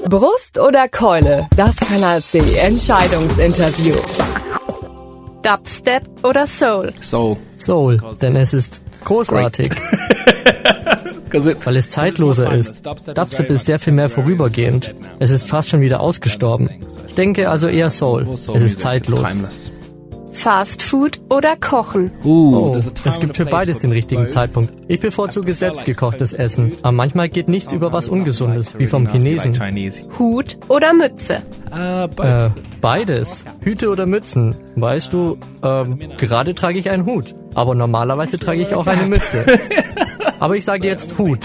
Brust oder Keule? Das Kanal C Entscheidungsinterview. Dubstep oder Soul? Soul, denn es ist großartig. Weil es zeitloser ist. Dubstep ist sehr viel mehr vorübergehend. Es ist fast schon wieder ausgestorben. Ich denke also eher Soul. Es ist zeitlos. Fast Food oder Kochen? Es gibt für beides den richtigen Zeitpunkt. Ich bevorzuge selbstgekochtes Essen, aber manchmal geht nichts über was Ungesundes, wie vom Chinesen. Hut oder Mütze? Beides. Hüte oder Mützen. Weißt du, gerade trage ich einen Hut, aber normalerweise trage ich auch eine Mütze. Aber ich sage jetzt Hut.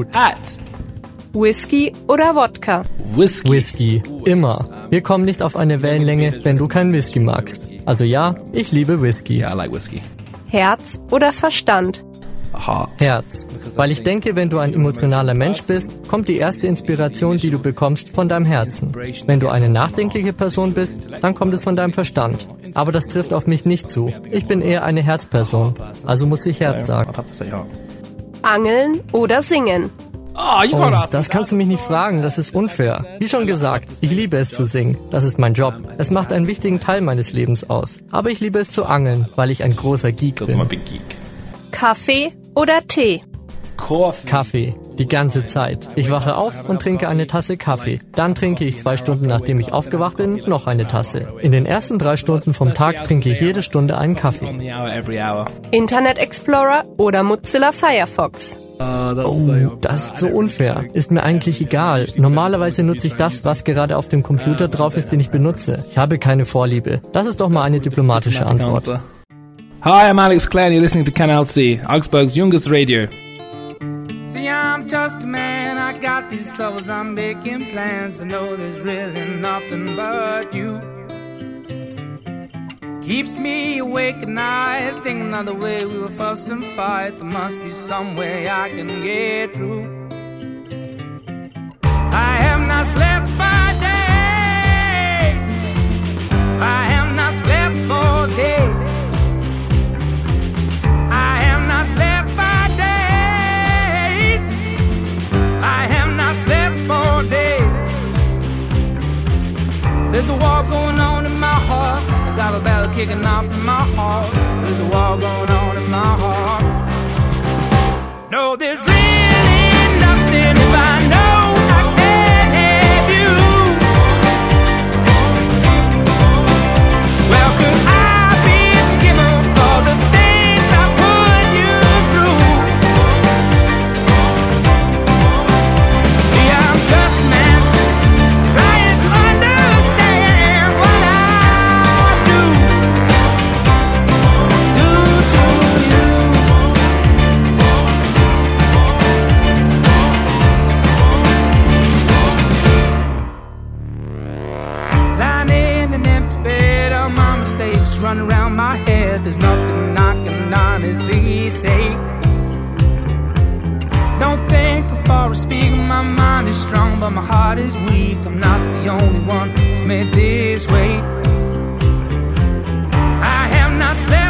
Whisky oder Wodka? Whisky. Immer. Wir kommen nicht auf eine Wellenlänge, wenn du keinen Whisky magst. Also ja, ich liebe Whisky. Herz oder Verstand? Herz. Weil ich denke, wenn du ein emotionaler Mensch bist, kommt die erste Inspiration, die du bekommst, von deinem Herzen. Wenn du eine nachdenkliche Person bist, dann kommt es von deinem Verstand. Aber das trifft auf mich nicht zu. Ich bin eher eine Herzperson. Also muss ich Herz sagen. Angeln oder singen? Oh, das kannst du mich nicht fragen, das ist unfair. Wie schon gesagt, ich liebe es zu singen. Das ist mein Job. Es macht einen wichtigen Teil meines Lebens aus. Aber ich liebe es zu angeln, weil ich ein großer Geek bin. Kaffee oder Tee? Kaffee. Die ganze Zeit. Ich wache auf und trinke eine Tasse Kaffee. Dann trinke ich 2 Stunden, nachdem ich aufgewacht bin, noch eine Tasse. In den ersten 3 Stunden vom Tag trinke ich jede Stunde einen Kaffee. Internet Explorer oder Mozilla Firefox? Das ist so unfair. Ist mir eigentlich egal. Normalerweise nutze ich das, was gerade auf dem Computer drauf ist, den ich benutze. Ich habe keine Vorliebe. Das ist doch mal eine diplomatische Antwort. Hi, I'm Alex Clare and you're listening to Kanal C, Augsburg's youngest radio. See, I'm just a man, I got these troubles, I'm making plans. I know there's really nothing but you. Keeps me awake at night, thinking of the way we were fuss and fight. There must be some way I can get through. I have not slept for days. I have not slept for days. I have not slept for days. I have not slept for days. There's a war going on in my heart. I got a battle kicking off in my heart. There's a war going on in my heart. No, there's really nothing if I know I can't have you. Well, could I be forgiven for the things I put you through? See, I'm just a man trying to understand what I do to you. Lying in an empty bed, all my mistakes run around my head. There's nothing I can honestly say. Don't think before I speak. My mind is strong, but my heart is weak. I'm not the only one who's made this way. I have not slept